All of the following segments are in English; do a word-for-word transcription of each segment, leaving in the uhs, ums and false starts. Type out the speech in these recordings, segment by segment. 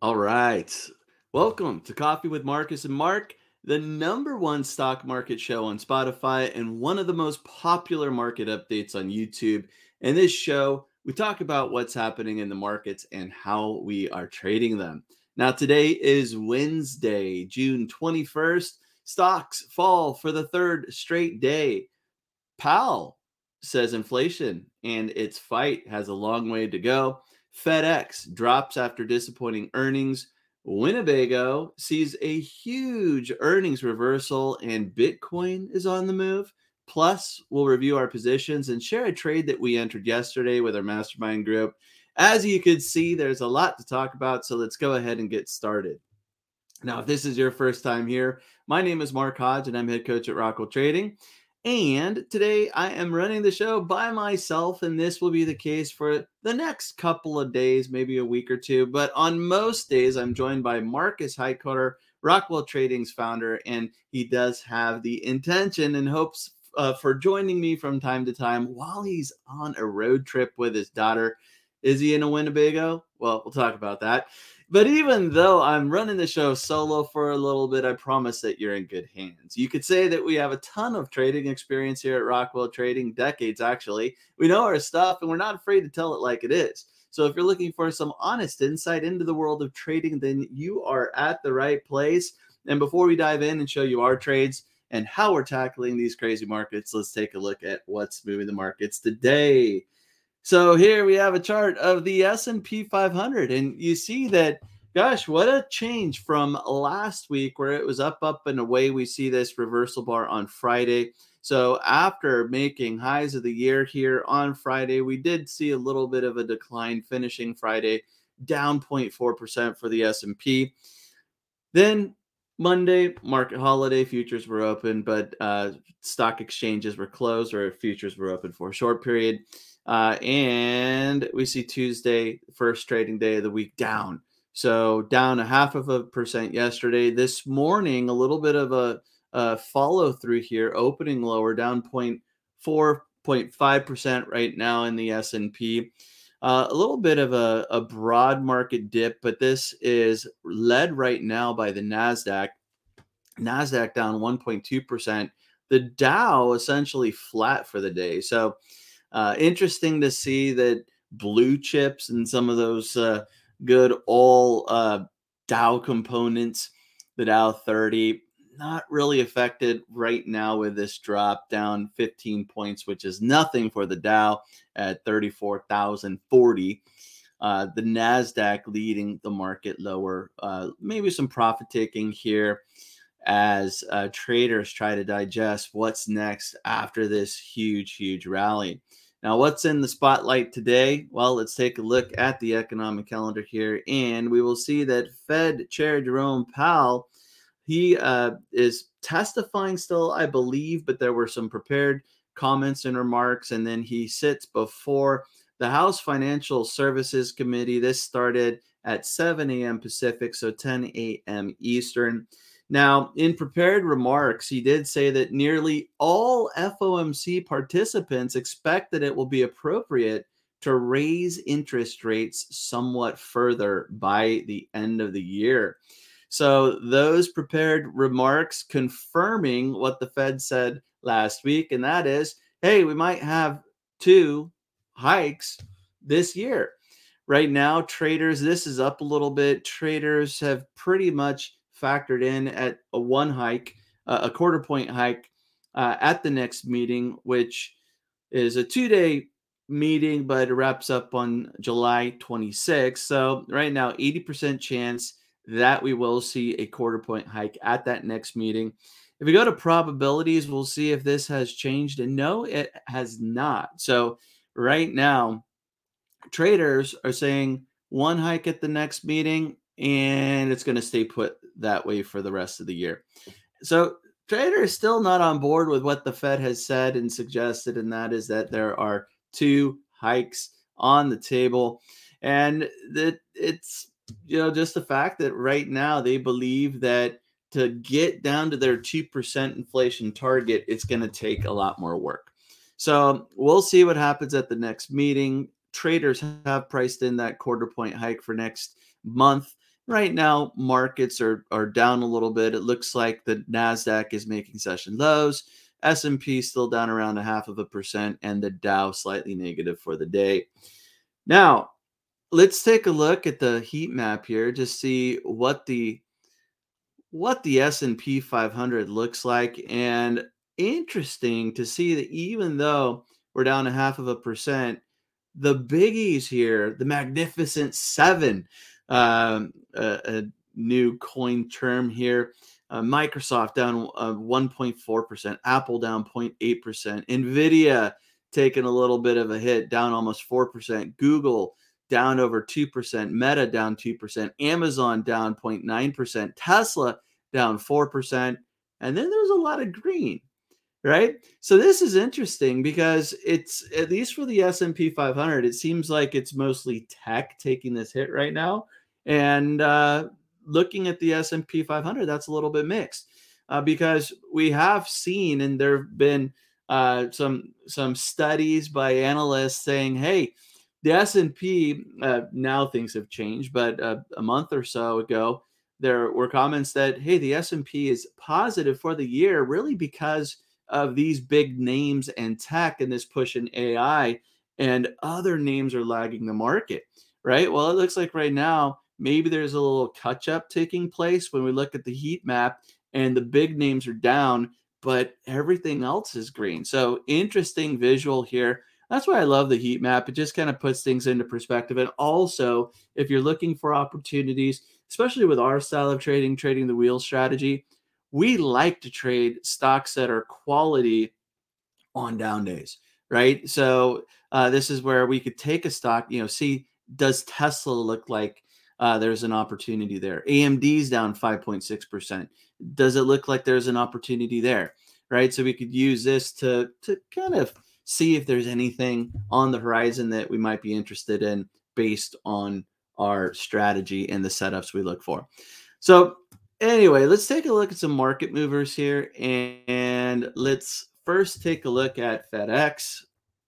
All right. Welcome to Coffee with Marcus and Mark, the number one stock market show on Spotify and one of the most popular market updates on YouTube. In this show, we talk about what's happening in the markets and how we are trading them. Now, today is Wednesday, June twenty-first. Stocks fall for the third straight day. Powell says inflation and its fight has a long way to go. FedEx drops after disappointing earnings. Winnebago sees a huge earnings reversal, and Bitcoin is on the move. Plus, we'll review our positions and share a trade that we entered yesterday with our mastermind group. As you could see, there's a lot to talk about, so let's go ahead and get started. Now, if this is your first time here, my name is Mark Hodge, and I'm head coach at Rockwell Trading. And today I am running the show by myself, and this will be the case for the next couple of days, maybe a week or two. But on most days, I'm joined by Marcus Highcutter, Rockwell Trading's founder, and he does have the intention and hopes uh, for joining me from time to time while he's on a road trip with his daughter. Is he in a Winnebago? Well, we'll talk about that. But even though I'm running the show solo for a little bit, I promise that you're in good hands. You could say that we have a ton of trading experience here at Rockwell Trading, decades actually. We know our stuff and we're not afraid to tell it like it is. So if you're looking for some honest insight into the world of trading, then you are at the right place. And before we dive in and show you our trades and how we're tackling these crazy markets, let's take a look at what's moving the markets today. So here we have a chart of the S and P five hundred, and you see that, gosh, what a change from last week where it was up, up, and away. We see this reversal bar on Friday. So after making highs of the year here on Friday, we did see a little bit of a decline, finishing Friday down zero point four percent for the S and P. Then Monday, market holiday, futures were open, but uh, stock exchanges were closed, or futures were open for a short period. Uh, and we see Tuesday, first trading day of the week, down. So down a half of a percent yesterday. This morning, a little bit of a, a follow through here, opening lower, down zero point four, zero point five percent right now in the S and P. Uh, a little bit of a, a broad market dip, but this is led right now by the NASDAQ. NASDAQ down one point two percent. The Dow essentially flat for the day. So uh, interesting to see that blue chips and some of those uh, good all uh, Dow components, the Dow thirty, not really affected right now with this drop down fifteen points, which is nothing for the Dow at thirty-four thousand forty. Uh, the NASDAQ leading the market lower. Uh, maybe some profit taking here as uh, traders try to digest what's next after this huge, huge rally. Now, what's in the spotlight today? Well, let's take a look at the economic calendar here, and we will see that Fed Chair Jerome Powell, he uh, is testifying still, I believe, but there were some prepared comments and remarks, and then he sits before the House Financial Services Committee. This started at seven a.m. Pacific, so ten a.m. Eastern. Now, in prepared remarks, he did say that nearly all F O M C participants expect that it will be appropriate to raise interest rates somewhat further by the end of the year. So those prepared remarks confirming what the Fed said last week, and that is, hey, we might have two hikes this year. Right now, traders, this is up a little bit. Traders have pretty much factored in at a one hike, uh, a quarter point hike uh, at the next meeting, which is a two-day meeting, but it wraps up on July twenty-sixth. So right now, eighty percent chance that we will see a quarter point hike at that next meeting. If we go to probabilities, we'll see if this has changed. And no, it has not. So right now, traders are saying one hike at the next meeting, and it's going to stay put that way for the rest of the year. So traders still not on board with what the Fed has said and suggested, and that is that there are two hikes on the table. And that it's, you know, just the fact that right now they believe that to get down to their two percent inflation target, it's going to take a lot more work. So we'll see what happens at the next meeting. Traders have priced in that quarter point hike for next month. Right now, markets are are down a little bit. It looks like the Nasdaq is making session lows. S and P still down around a half of a percent, and the Dow slightly negative for the day. Now, let's take a look at the heat map here to see what the what the S and P five hundred looks like. And interesting to see that even though we're down a half of a percent, the biggies here, the Magnificent Seven, um, a, a new coin term here. Uh, Microsoft down uh, one point four percent, Apple down zero point eight percent, Nvidia taking a little bit of a hit, down almost four percent, Google down over two percent, Meta down two percent, Amazon down zero point nine percent, Tesla down four percent, and then there's a lot of green, right? So this is interesting because it's, at least for the S and P five hundred, it seems like it's mostly tech taking this hit right now. And uh, looking at the S and P five hundred, that's a little bit mixed uh, because we have seen, and there have been uh, some some studies by analysts saying, hey, the S and P, uh, now things have changed, but uh, a month or so ago, there were comments that, hey, the S and P is positive for the year, really because of these big names and tech and this push in A I, and other names are lagging the market, right? Well, it looks like right now, maybe there's a little catch up taking place when we look at the heat map and the big names are down, but everything else is green. So interesting visual here. That's why I love the heat map. It just kind of puts things into perspective. And also, if you're looking for opportunities, especially with our style of trading, trading the wheel strategy, we like to trade stocks that are quality on down days, right? So uh, this is where we could take a stock, you know, see, does Tesla look like uh, there's an opportunity there? A M D's down five point six percent. Does it look like there's an opportunity there, right? So we could use this to to kind of see if there's anything on the horizon that we might be interested in based on our strategy and the setups we look for. So anyway, let's take a look at some market movers here, and, and let's first take a look at FedEx.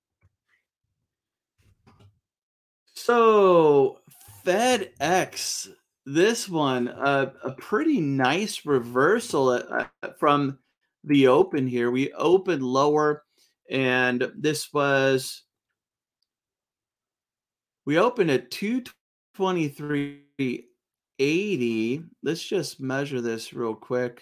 So FedEx, this one, uh, a pretty nice reversal uh, uh, from the open here. We opened lower, and this was, we opened at two twenty-three eighty. Let's just measure this real quick.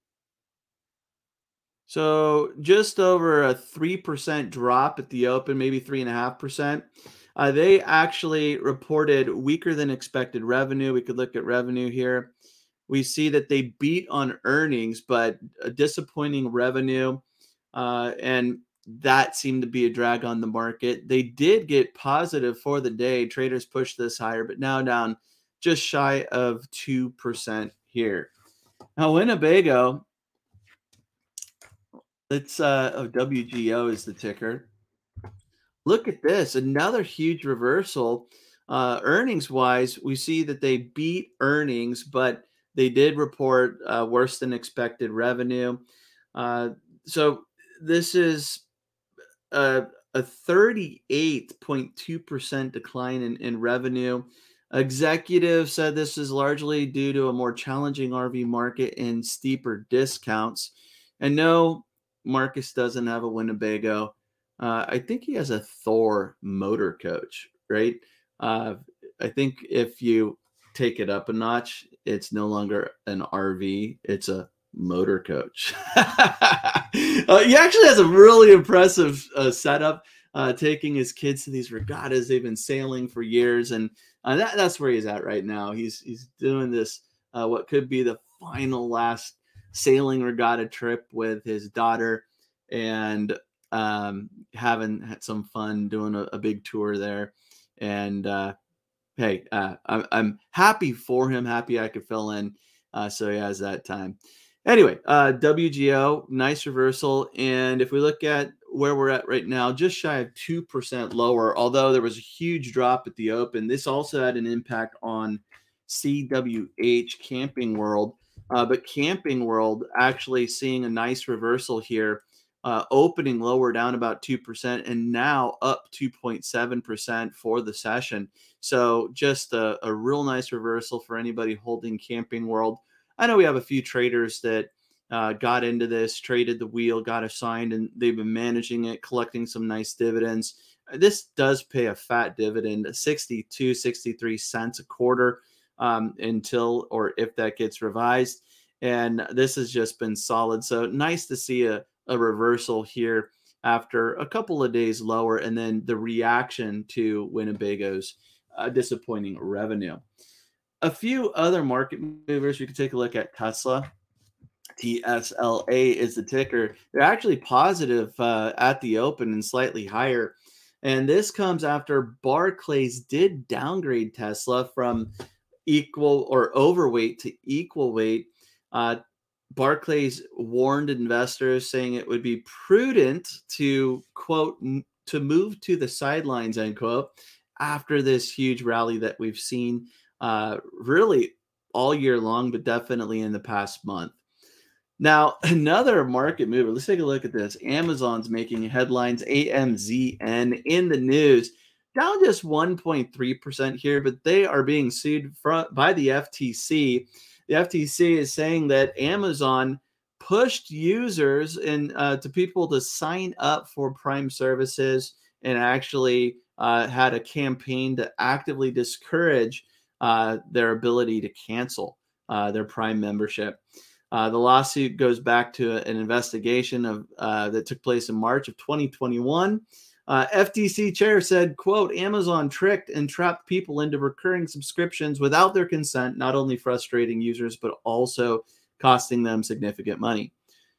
So just over a three percent drop at the open, maybe three point five percent. Uh, they actually reported weaker than expected revenue. We could look at revenue here. We see that they beat on earnings, but a disappointing revenue. Uh, and that seemed to be a drag on the market. They did get positive for the day. Traders pushed this higher, but now down just shy of two percent here. Now, Winnebago, it's uh oh, W G O is the ticker. Look at this, another huge reversal. Uh, earnings wise, we see that they beat earnings, but they did report uh, worse than expected revenue. Uh, so this is a, a thirty-eight point two percent decline in, in revenue. Executives said this is largely due to a more challenging R V market and steeper discounts. And no, Marcus doesn't have a Winnebago. Uh, I think he has a Thor motor coach, right? Uh, I think if you take it up a notch, it's no longer an R V, it's a motor coach. uh, he actually has a really impressive uh, setup, uh, taking his kids to these regattas. They've been sailing for years, and uh, that, that's where he's at right now. He's he's doing this, uh, what could be the final last sailing regatta trip with his daughter, and um, having had some fun doing a, a big tour there. And uh, hey, uh, I'm, I'm happy for him, happy I could fill in. Uh, so he has that time. Anyway, uh, W G O, nice reversal. And if we look at where we're at right now, just shy of two percent lower, although there was a huge drop at the open. This also had an impact on C W H, Camping World. Uh, but Camping World actually seeing a nice reversal here. uh, opening lower down about two percent and now up two point seven percent for the session. So just a, a real nice reversal for anybody holding Camping World. I know we have a few traders that uh, got into this, traded the wheel, got assigned, and they've been managing it, collecting some nice dividends. This does pay a fat dividend, sixty-two, sixty-three cents a quarter um, until or if that gets revised. And this has just been solid. So nice to see a, a reversal here after a couple of days lower, and then the reaction to Winnebago's uh, disappointing revenue. A few other market movers, we could take a look at Tesla. T S L A is the ticker. They're actually positive uh, at the open and slightly higher. And this comes after Barclays did downgrade Tesla from equal or overweight to equal weight. Uh, Barclays warned investors, saying it would be prudent to, quote, to move to the sidelines, end quote, after this huge rally that we've seen uh, really all year long, but definitely in the past month. Now, another market mover. Let's take a look at this. Amazon's making headlines. A M Z N in the news, down just one point three percent here, but they are being sued from, by the F T C. The F T C is saying that Amazon pushed users and uh, to people to sign up for Prime services, and actually uh, had a campaign to actively discourage uh, their ability to cancel uh, their Prime membership. Uh, the lawsuit goes back to an investigation of uh, that took place in March of twenty twenty-one. Uh, F T C chair said, quote, Amazon tricked and trapped people into recurring subscriptions without their consent, not only frustrating users, but also costing them significant money.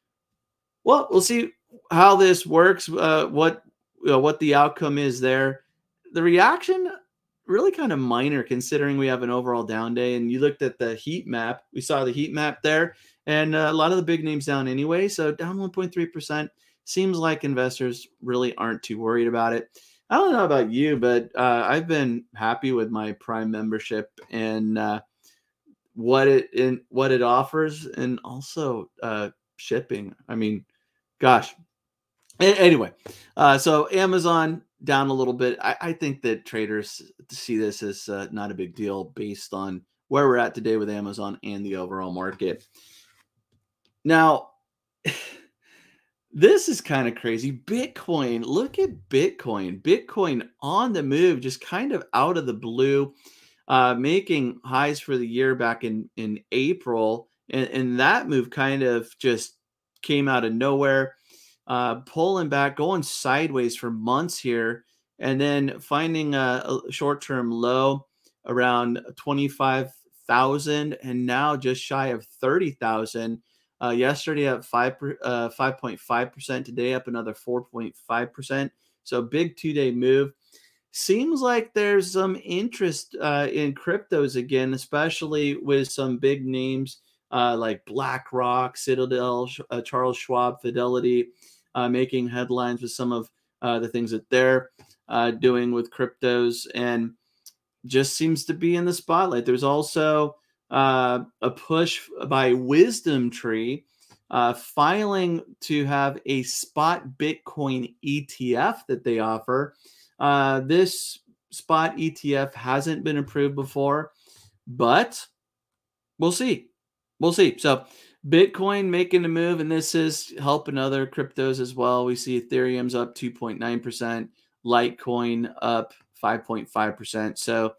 Well, we'll see how this works, uh, what, you know, what the outcome is there. The reaction, really kind of minor considering we have an overall down day. And you looked at the heat map. We saw the heat map there. And uh, a lot of the big names down anyway. So down one point three percent seems like investors really aren't too worried about it. I don't know about you, but uh, I've been happy with my Prime membership and uh, what it in what it offers, and also uh, shipping. I mean, gosh. A- anyway, uh, so Amazon down a little bit. I, I think that traders see this as uh, not a big deal based on where we're at today with Amazon and the overall market. Now, this is kind of crazy. Bitcoin, look at Bitcoin. Bitcoin on the move, just kind of out of the blue, uh, making highs for the year back in, in April. And, and that move kind of just came out of nowhere, uh, pulling back, going sideways for months here, and then finding a, a short-term low around twenty-five thousand and now just shy of thirty thousand. Uh, yesterday up five uh, five point five percent. Today up another four point five percent. So big two-day move. Seems like there's some interest uh, in cryptos again, especially with some big names uh, like BlackRock, Citadel, uh, Charles Schwab, Fidelity, uh, making headlines with some of uh, the things that they're uh, doing with cryptos, and just seems to be in the spotlight. There's also uh, a push by Wisdom Tree uh, filing to have a spot Bitcoin E T F that they offer. Uh, this spot E T F hasn't been approved before, but we'll see. We'll see. So Bitcoin making a move, and this is helping other cryptos as well. We see Ethereum's up two point nine percent, Litecoin up five point five percent. So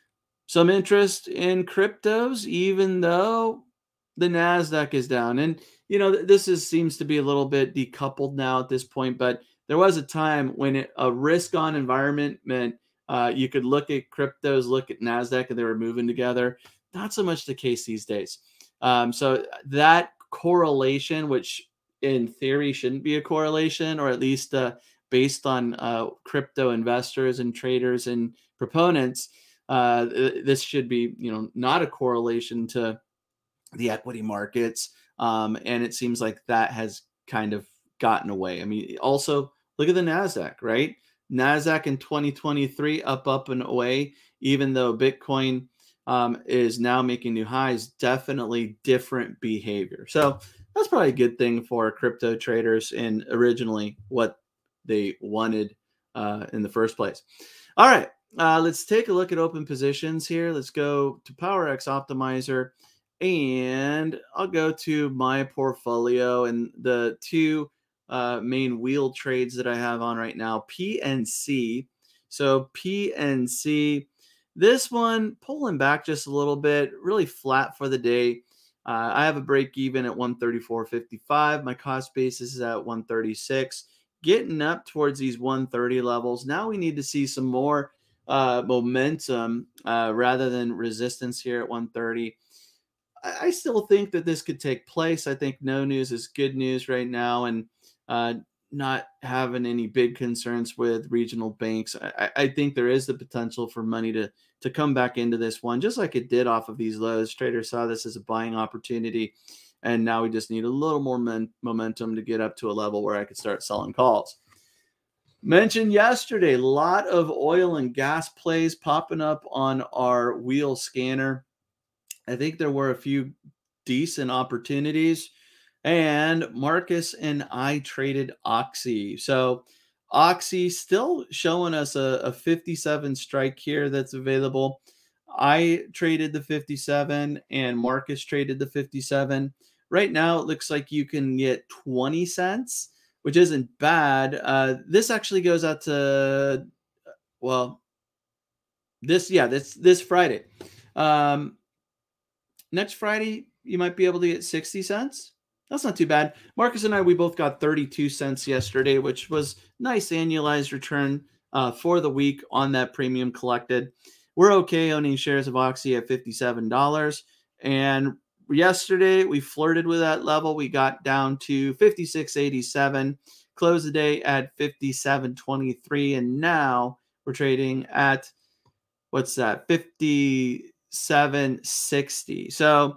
some interest in cryptos, even though the NASDAQ is down. And, you know, this is seems to be a little bit decoupled now at this point, but there was a time when it, a risk-on environment meant uh, you could look at cryptos, look at NASDAQ, and they were moving together. Not so much the case these days. Um, so that correlation, which in theory shouldn't be a correlation, or at least uh, based on uh, crypto investors and traders and proponents, uh, this should be, you know, not a correlation to the equity markets. Um, and it seems like that has kind of gotten away. I mean, also look at the NASDAQ, right? NASDAQ in twenty twenty-three up, up and away, even though Bitcoin um, is now making new highs, definitely different behavior. So that's probably a good thing for crypto traders and originally what they wanted uh, in the first place. All right, uh, let's take a look at open positions here. Let's go to PowerX Optimizer, and I'll go to my portfolio and the two uh, main wheel trades that I have on right now, P N C. So P N C, this one pulling back just a little bit, really flat for the day. Uh, I have a break even at one thirty-four fifty-five. My cost basis is at one thirty-six, getting up towards these one thirty levels. Now we need to see some more uh, momentum uh, rather than resistance here at one thirty. I, I still think that this could take place. I think no news is good news right now, and uh, not having any big concerns with regional banks. I, I think there is the potential for money to to come back into this one, just like it did off of these lows. Traders saw this as a buying opportunity, and now we just need a little more men- momentum to get up to a level where I could start selling calls. Mentioned yesterday, a lot of oil and gas plays popping up on our wheel scanner. I think there were a few decent opportunities, and Marcus and I traded Oxy. So Oxy still showing us a, a fifty-seven strike here that's available. I traded the fifty-seven and Marcus traded the fifty-seven. Right now, it looks like you can get twenty cents, which isn't bad. Uh, this actually goes out to, well, this, yeah, this, this Friday. Um, next Friday, you might be able to get sixty cents. That's not too bad. Marcus and I, we both got thirty-two cents yesterday, which was nice annualized return uh, for the week on that premium collected. We're okay owning shares of Oxy at fifty-seven dollars. And yesterday, we flirted with that level. We got down to fifty-six eighty-seven, closed the day at fifty-seven twenty-three, and now we're trading at, what's that, fifty-seven sixty. So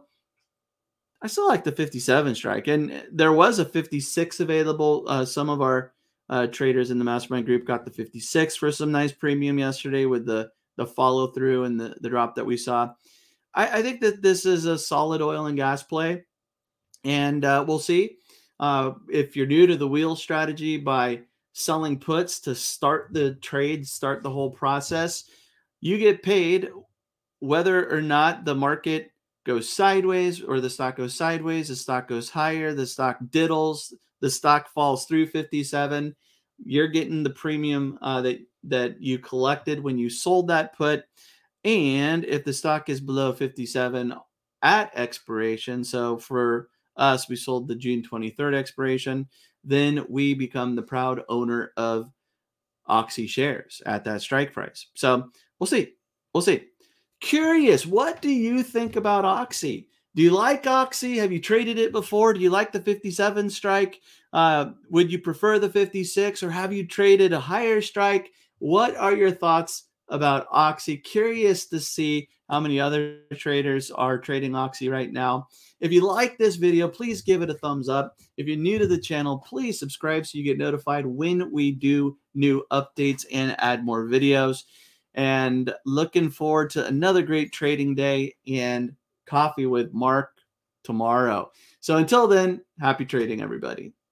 I still like the fifty-seven strike, and there was a fifty-six available. Uh, some of our uh, traders in the mastermind group got the fifty-six for some nice premium yesterday with the the follow through and the, the drop that we saw. I, I think that this is a solid oil and gas play, and uh, we'll see. Uh, if you're new to the wheel strategy, by selling puts to start the trade, start the whole process, you get paid whether or not the market goes sideways or the stock goes sideways, the stock goes higher, the stock diddles, the stock falls through fifty-seven. You're getting the premium uh, that that you collected when you sold that put. And if the stock is below fifty-seven at expiration, so for us, we sold the June twenty-third expiration, then we become the proud owner of Oxy shares at that strike price. So we'll see. We'll see. Curious, what do you think about Oxy? Do you like Oxy? Have you traded it before? Do you like the fifty-seven strike? Uh, would you prefer the fifty-six, or have you traded a higher strike? What are your thoughts about Oxy? Curious to see how many other traders are trading Oxy right now. If you like this video, please give it a thumbs up. If you're new to the channel, please subscribe so you get notified when we do new updates and add more videos. And looking forward to another great trading day and coffee with Mark tomorrow. So until then, happy trading, everybody.